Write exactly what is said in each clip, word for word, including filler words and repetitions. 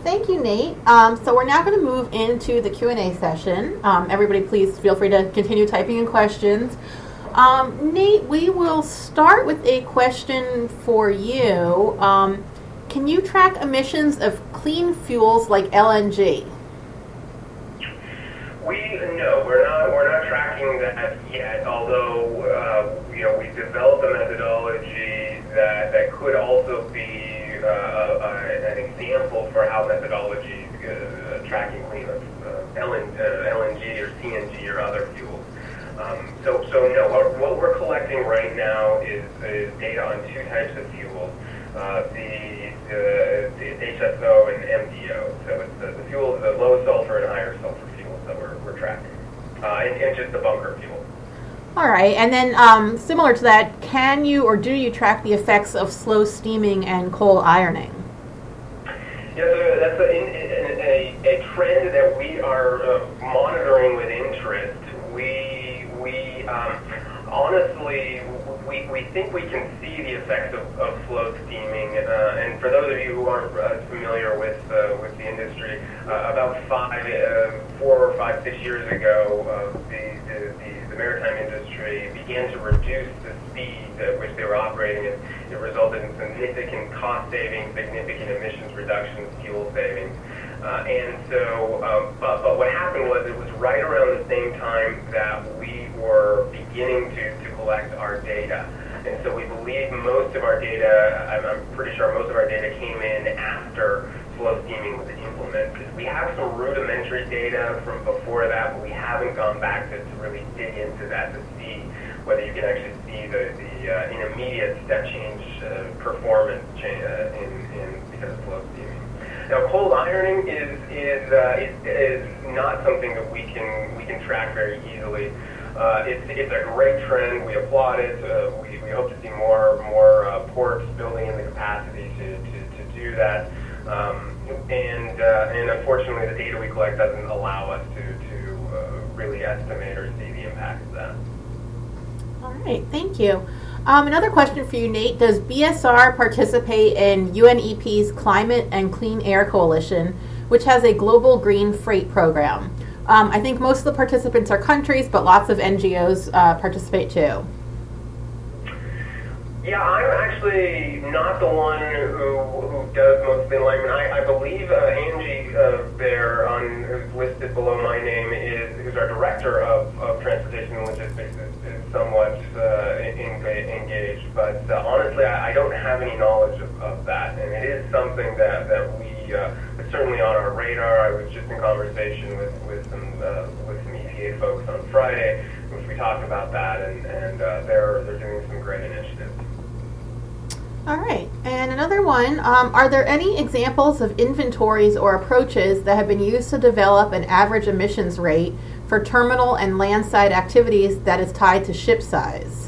Thank you, Nate. Um, so we're now going to move into the Q and A session. Um, everybody, please feel free to continue typing in questions. Um, Nate, we will start with a question for you. Um, can you track emissions of clean fuels like L N G? We no, we're not. We're not tracking that yet. Although uh, you know, we developed a methodology that that could also be uh, uh, an example for how methodologies uh, tracking clean uh, L N, uh, L N G or C N G or other fuels. Um, so so no, what, what we're collecting right now is, is data on two types of fuels. Uh, the, the, the H S O and M D O. So it's the, the fuel, the low sulfur and higher sulfur fuels that we're, we're tracking, uh, and, and just the bunker fuel. All right, and then um, similar to that, can you or do you track the effects of slow steaming and coal ironing? Yeah, so that's a, in, a, a trend that we are uh, monitoring with interest. We we um, honestly. We, we think we can see the effects of, of slow steaming, uh, and for those of you who aren't uh, familiar with uh, with the industry, uh, about five, uh, four or five, six years ago, uh, the, the, the, the maritime industry began to reduce the speed at which they were operating, and it resulted in significant cost savings, significant emissions reductions, fuel savings. Uh, and so, um, but, but what happened was it was right around the same time that we were beginning to, to collect our data. And so we believe most of our data, I'm, I'm pretty sure most of our data came in after slow steaming was implemented. We have some rudimentary data from before that, but we haven't gone back to, to really dig into that to see whether you can actually see the, the uh, an immediate step change uh, performance change, uh, in, in because of slow steaming. Now, cold ironing is is, uh, is is not something that we can we can track very easily. Uh, it's it's a great trend. We applaud it. Uh, we, we hope to see more more uh, ports building in the capacity to, to, to do that. Um, and uh, and unfortunately, the data we collect doesn't allow us to to uh, really estimate or see the impact of that. All right, thank you. Um, another question for you, Nate. Does B S R participate in U N E P's Climate and Clean Air Coalition, which has a global green freight program? Um, I think most of the participants are countries, but lots of N G Os uh, participate too. Yeah, I'm actually not the one who who does most of the enlightenment. I, I believe uh, Angie uh, there, on who's listed below my name, is who's our director of, of transportation and logistics, is, is somewhat uh, in, engaged. But uh, honestly, I, I don't have any knowledge of, of that, and it is something that that we uh, it's certainly on our radar. I was just in conversation with with some uh, with some E P A folks on Friday, in which we talked about that, and and uh, they're they're doing some great initiatives. All right, and another one, um, are there any examples of inventories or approaches that have been used to develop an average emissions rate for terminal and landside activities that is tied to ship size?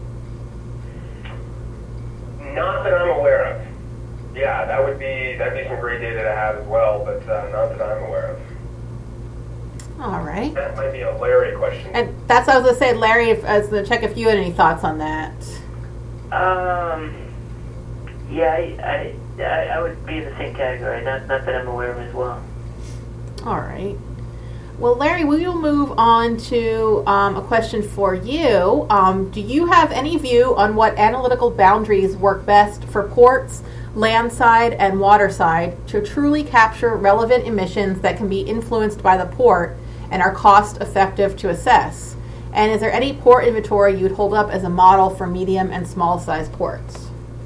Not that I'm aware of. Yeah, that would be that'd be some great data to have as well, but uh, not that I'm aware of. All right. That might be a Larry question. And that's what I was going to say, Larry, if, as the check if you had any thoughts on that. Um... Yeah, I, I, I would be in the same category, not, not that I'm aware of as well. All right. Well, Larry, we will move on to um, a question for you. Um, do you have any view on what analytical boundaries work best for ports, landside, and waterside to truly capture relevant emissions that can be influenced by the port and are cost effective to assess? And is there any port inventory you'd hold up as a model for medium and small size ports?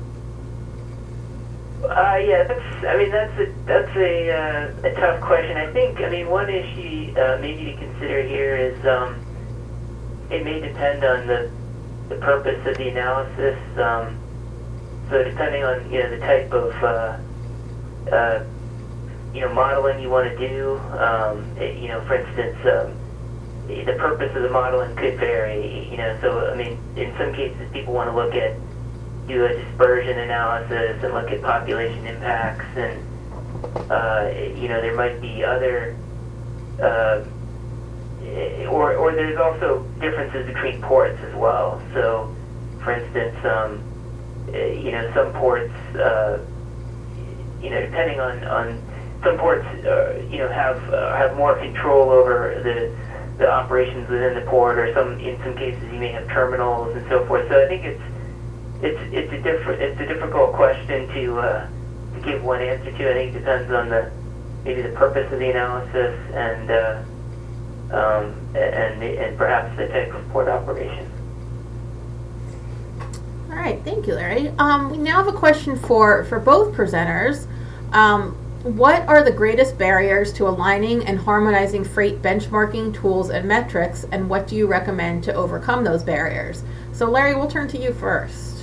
Uh, yeah, that's. I mean, that's a that's a uh, a tough question. I think. I mean, one issue uh, maybe to consider here is um, it may depend on the the purpose of the analysis. Um, so depending on you know the type of uh, uh, you know modeling you want to do, um, it, you know, for instance, um, the purpose of the modeling could vary. You know, so I mean, in some cases, people want to look at do a dispersion analysis and look at population impacts, and uh, you know there might be other, uh, or or there's also differences between ports as well. So, for instance, um, you know some ports, uh, you know depending on on some ports, uh, you know, have uh, have more control over the the operations within the port, or some in some cases you may have terminals and so forth. So I think it's it's it's a different it's a difficult question to uh, to give one answer to. I think it depends on the maybe the purpose of the analysis and uh, um, and and perhaps the type of port operation. All right, thank you, Larry. Um, we now have a question for for both presenters. Um, What are the greatest barriers to aligning and harmonizing freight benchmarking tools and metrics, and what do you recommend to overcome those barriers? So Larry, we'll turn to you first.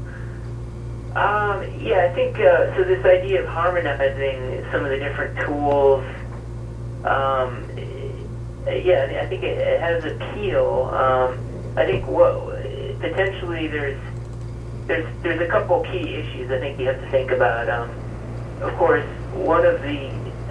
Um, yeah, I think, uh, so this idea of harmonizing some of the different tools, um, yeah, I think it, it has appeal. Um, I think what, potentially there's, there's, there's a couple key issues I think you have to think about. Um, of course, one of the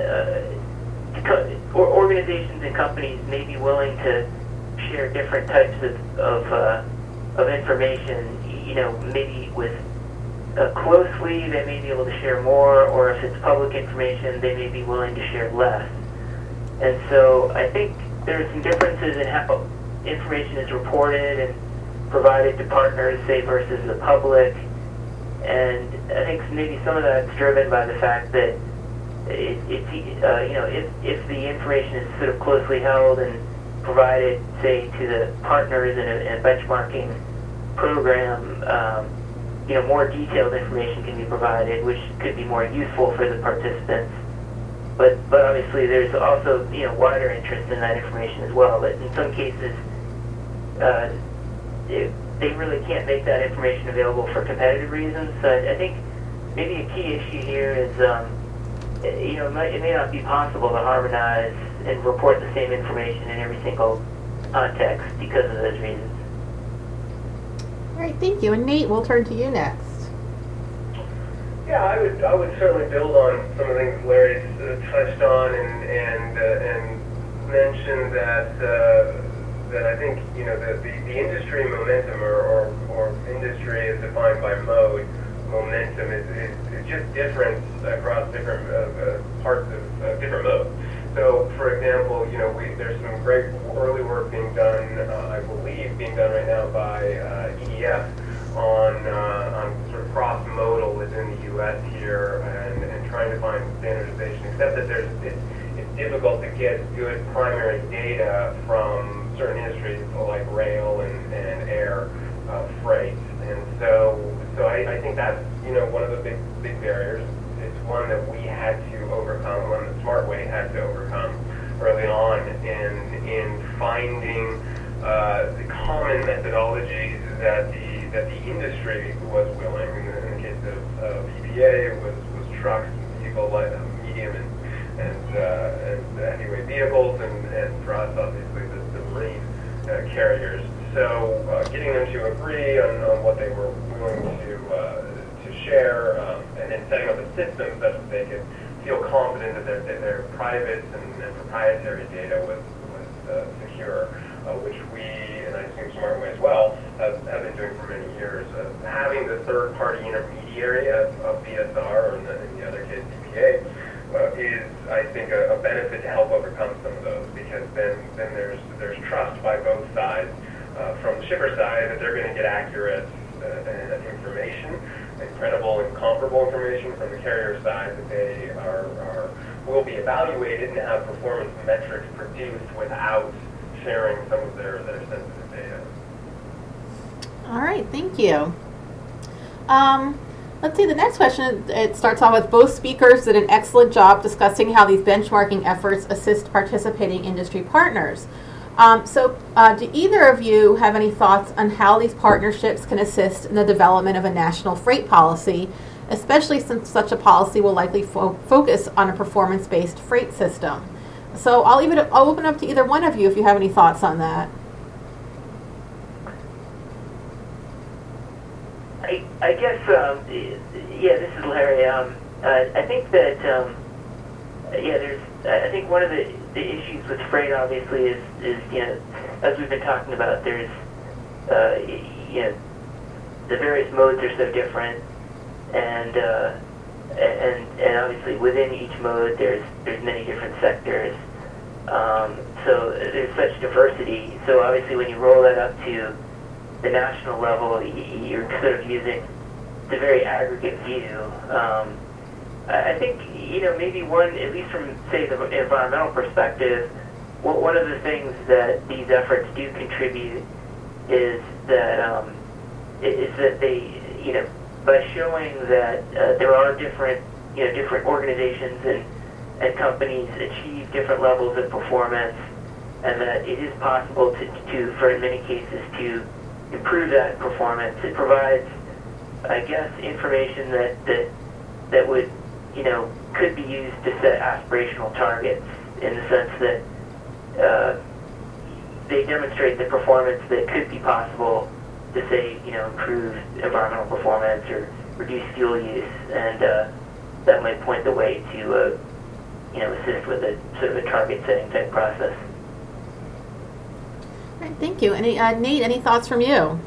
uh, co- or organizations and companies may be willing to share different types of of, uh, of information. You know, maybe with uh, closely, they may be able to share more, or if it's public information, they may be willing to share less. And so, I think there are some differences in how information is reported and provided to partners, say, versus the public. And I think maybe some of that's driven by the fact that it, it's, uh, you know, if, if the information is sort of closely held and provided, say, to the partners in a, in a benchmarking program, um, you know, more detailed information can be provided, which could be more useful for the participants. But, but obviously there's also, you know, wider interest in that information as well. But in some cases, uh, it, they really can't make that information available for competitive reasons. So I, I think maybe a key issue here is, um, you know, it, might, it may not be possible to harmonize and report the same information in every single context because of those reasons. All right, thank you. And Nate, we'll turn to you next. Yeah, I would I would certainly build on some of the things Larry uh, touched on and and uh, and mentioned that. Uh, that I think, you know, the, the, the industry momentum or, or, or industry is defined by mode. Momentum is, is, is just different across different uh, uh, parts of uh, different modes. So, for example, you know, we, there's some great early work being done, uh, I believe, being done right now by uh, E D F on, uh, on sort of cross-modal within the U S here and, and trying to find standardization, except that there's it's, it's difficult to get good primary data from certain industries like rail and, and air uh, freight. And so so I, I think that's, you know, one of the big big barriers. It's one that we had to overcome, one that SmartWay had to overcome early on in in finding uh, the common methodologies that the that the industry was willing. In the, in the case of, of E P A, it was, was trucks, vehicle, light, medium, and and, uh, and heavyweight vehicles, and, and for us, obviously, the, the marine uh, carriers. So uh, getting them to agree on, on what they were willing to uh, to share, um, and then setting up a system such that they could feel confident that their, that their private and, and proprietary data was, was uh, secure, uh, which we, and I assume SmartWay as well, have, have been doing for many years. Uh, having the third-party intermediary of, of B S R, or in the, in the other case, E P A, Uh, is, I think, a, a benefit to help overcome some of those, because then, then there's there's trust by both sides. Uh, from the shipper side, that they're going to get accurate uh, information, and credible and comparable information. From the carrier side, that they are, are will be evaluated and have performance metrics produced without sharing some of their, their sensitive data. All right, thank you. Um, Let's see, the next question, it starts off with both speakers did an excellent job discussing how these benchmarking efforts assist participating industry partners. Um, so uh, do either of you have any thoughts on how these partnerships can assist in the development of a national freight policy, especially since such a policy will likely fo- focus on a performance-based freight system? So I'll, leave it, I'll open up to either one of you if you have any thoughts on that. I, I guess, um, yeah, this is Larry. Um, uh, I think that, um, yeah, there's, I think one of the, the issues with freight, obviously, is, is, you know, as we've been talking about, there's, uh, you know, the various modes are so different, and, uh, and and obviously within each mode there's there's many different sectors. Um, so there's such diversity. So obviously when you roll that up to the national level, you're sort of using the very aggregate view. Um, I think, you know, maybe one, at least from, say, the environmental perspective, one of the things that these efforts do contribute is that, um, is that they, you know, by showing that uh, there are different, you know, different organizations and, and companies achieve different levels of performance, and that it is possible to, to, for in many cases, to improve that performance. It provides, I guess, information that, that, that would, you know, could be used to set aspirational targets in the sense that uh, they demonstrate the performance that could be possible to, say, you know, improve environmental performance or reduce fuel use, and uh, that might point the way to, uh, you know, assist with a sort of a target setting type process. All right, thank you. Any uh, Nate, any thoughts from you?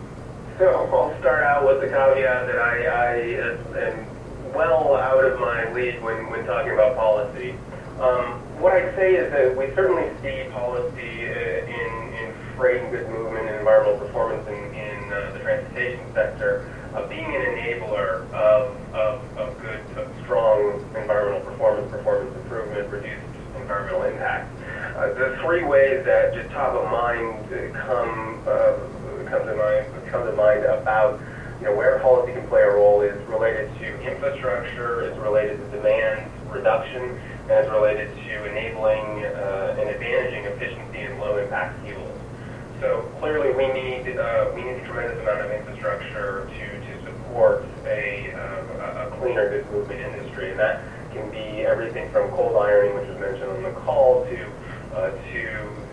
So I'll start out with the caveat that I, I am well out of my league when, when talking about policy. Um, what I'd say is that we certainly see policy uh, in, in freight and goods movement and environmental performance in, in uh, the transportation sector uh, being an enabler of, of, of good, of strong environmental performance, performance improvement, reduced environmental impact. Uh, the three ways that just top of mind uh, come uh, come to mind come to mind about you know where policy can play a role is related to infrastructure, is related to demand reduction, and is related to enabling uh, and advantaging efficiency and low impact fuels. So clearly we need uh, we need a tremendous amount of infrastructure to, to support a, uh, a cleaner goods movement industry, and that can be everything from cold ironing, which was mentioned on the call, to uh, to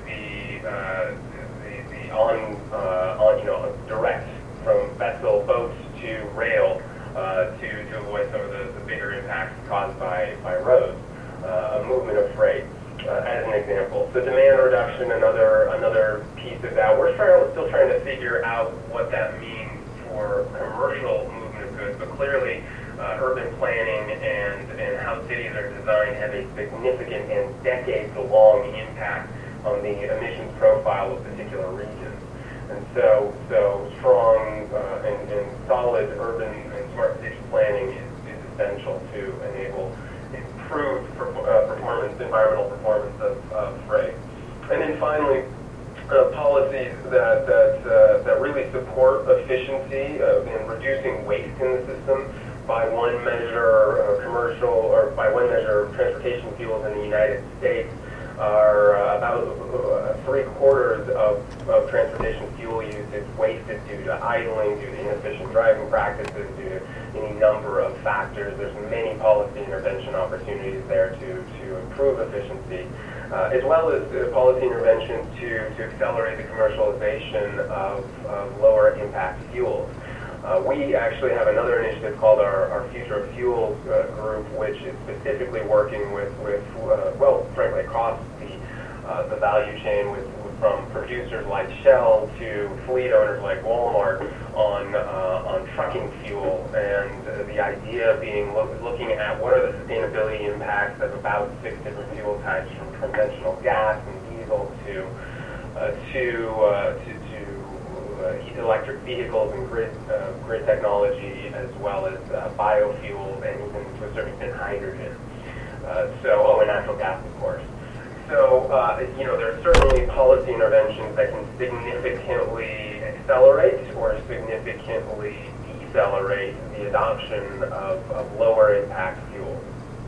the uh, the, the on, uh, on you know direct from vessel boats to rail uh, to to avoid some of the, the bigger impacts caused by by roads, uh, a movement of freight. Uh, as an example. So demand reduction, another another piece of that. We're trying, still trying to figure out what that means for commercial movement of goods, but clearly uh, urban planning and, and how cities are designed have a significant and decades-long impact on the emissions profile of particular regions. And so, so strong uh, and, and solid urban and smart city planning is, is essential to enable improved uh, performance, environmental performance of, of freight. And then finally, uh, policies that that, uh, that really support efficiency uh, in reducing waste in the system. By one measure, uh, commercial, or by one measure, transportation fuels in the United States are uh, about uh, three quarters of, of transportation fuel use is wasted due to idling, due to inefficient driving practices, due to any number of factors. There's many policy intervention opportunities there to, to improve efficiency, uh, as well as uh, policy interventions to, to accelerate the commercialization of, of lower impact fuels. Uh, we actually have another initiative called our, our Future of Fuels uh, group, which is specifically working with, with uh, well, frankly, across the, uh, the value chain, with, from producers like Shell to fleet owners like Walmart on uh, on trucking fuel, and uh, the idea being look, looking at what are the sustainability impacts of about six different fuel types, from conventional gas and diesel to uh, to, uh, to Uh, electric vehicles and grid uh, grid technology, as well as uh, biofuels and even to a certain extent hydrogen. Uh, so, oh, and natural gas, of course. So, uh, you know, there are certainly policy interventions that can significantly accelerate or significantly decelerate the adoption of, of lower impact fuels.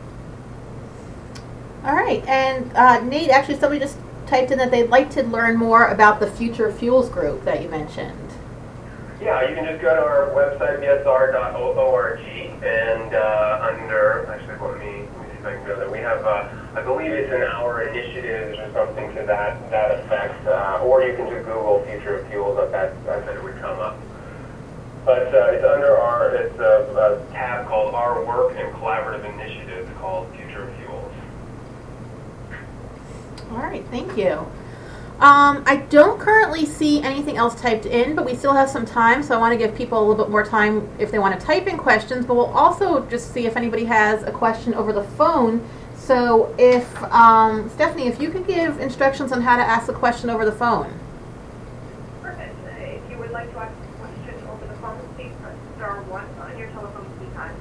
All right, and uh, Nate, actually, somebody just typed in that they'd like to learn more about the Future Fuels group that you mentioned. Yeah, you can just go to our website, v s r dot org, and uh, under, actually, let me, let me see if I can go there. We have, uh, I believe it's in our initiatives or something to that that effect, uh, or you can just Google Future of Fuels, that, that, that it would come up. But uh, it's under our, it's a, a tab called Our Work and Collaborative Initiatives called Future of Fuels. All right, thank you. Um, I don't currently see anything else typed in, but we still have some time, so I want to give people a little bit more time if they want to type in questions, but we'll also just see if anybody has a question over the phone. So if, um, Stephanie, if you could give instructions on how to ask a question over the phone. Perfect. If you would like to ask a question over the phone, please press star one on your telephone keypad.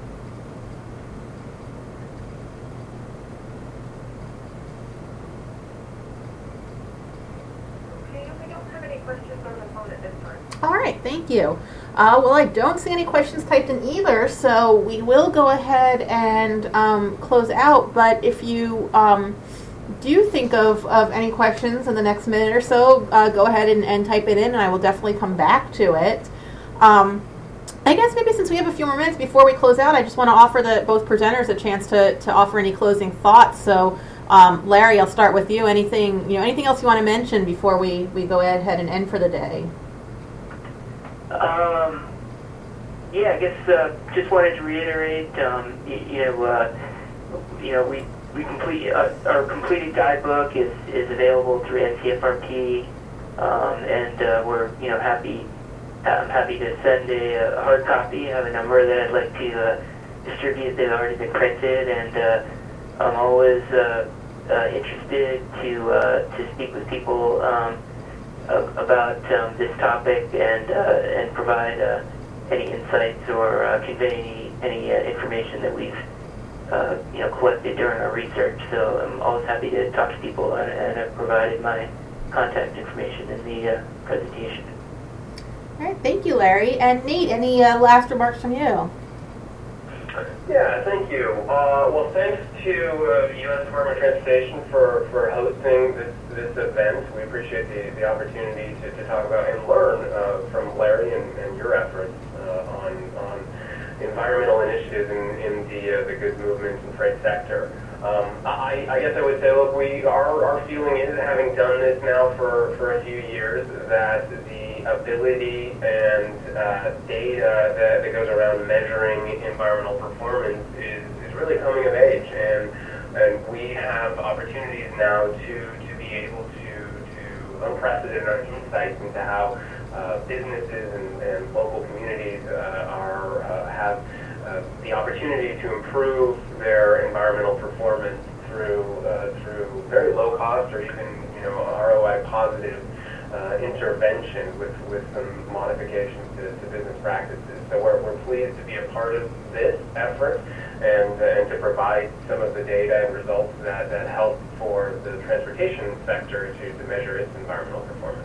Okay, we don't have any questions over the phone at this time. All right, thank you. Uh, well, I don't see any questions typed in either, so we will go ahead and um, close out. But if you um, do think of, of any questions in the next minute or so, uh, go ahead and, and type it in, and I will definitely come back to it. Um, I guess maybe since we have a few more minutes before we close out, I just want to offer the both presenters a chance to, to offer any closing thoughts. So, um, Larry, I'll start with you. Anything you know, anything else you want to mention before we, we go ahead and end for the day? Um, yeah, I guess uh, just wanted to reiterate, um, you, you know, uh, you know, we we complete uh, our completed guidebook is, is available through N C F R P, um, and uh, we're you know happy I'm happy to send a, a hard copy. I have a number that I'd like to uh, distribute. They've already been printed, and uh, I'm always uh, uh, interested to uh, to speak with people. Um, about um, this topic and uh, and provide uh, any insights or uh, convey any, any uh, information that we've uh, you know collected during our research. So I'm always happy to talk to people, and, and I've provided my contact information in the uh, presentation. All right, thank you, Larry. And Nate, any uh, last remarks from you? Yeah, thank you. Uh, well, thanks to uh, U S Department of Transportation for, for hosting this, this event. We appreciate the, the opportunity to, to talk about and learn uh, from Larry and, and your efforts uh, on, on environmental initiatives in, in the, uh, the goods movement and freight sector. Um, I, I guess I would say, look, we our, our feeling is, having done this now for, for a few years, that the ability and uh, data that, that goes around measuring environmental performance is, is really coming of age, and and we have opportunities now to, to be able to to unprecedented our insights into how uh, businesses and, and local communities uh, are uh, have uh, the opportunity to improve their environmental performance through uh, through very low cost or even you know R O I positive Uh, intervention with, with some modifications to, to business practices. So we're, we're pleased to be a part of this effort and, uh, and to provide some of the data and results that, that help for the transportation sector to, to measure its environmental performance.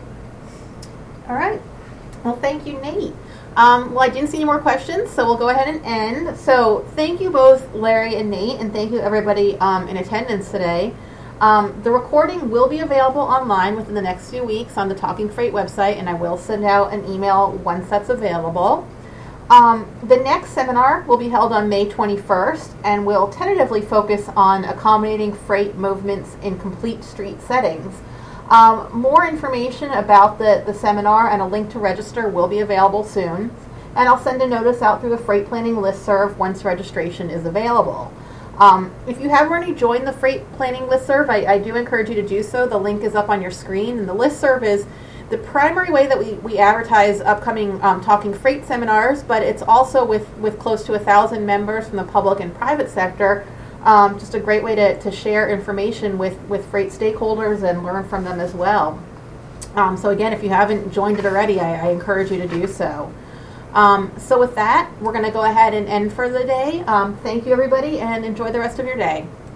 All right. Well, thank you, Nate. Um, well, I didn't see any more questions, so we'll go ahead and end. So thank you both, Larry and Nate, and thank you everybody um, in attendance today. Um, the recording will be available online within the next few weeks on the Talking Freight website, and I will send out an email once that's available. Um, the next seminar will be held on May twenty-first, and will tentatively focus on accommodating freight movements in complete street settings. Um, more information about the, the seminar and a link to register will be available soon, and I'll send a notice out through the Freight Planning listserv once registration is available. Um, if you haven't already joined the Freight Planning listserv, I, I do encourage you to do so. The link is up on your screen, and the listserv is the primary way that we, we advertise upcoming um, Talking Freight seminars, but it's also with, with close to a thousand members from the public and private sector, um, just a great way to, to share information with, with freight stakeholders and learn from them as well. Um, so again, if you haven't joined it already, I, I encourage you to do so. Um, so with that, we're going to go ahead and end for the day. Um, thank you, everybody, and enjoy the rest of your day.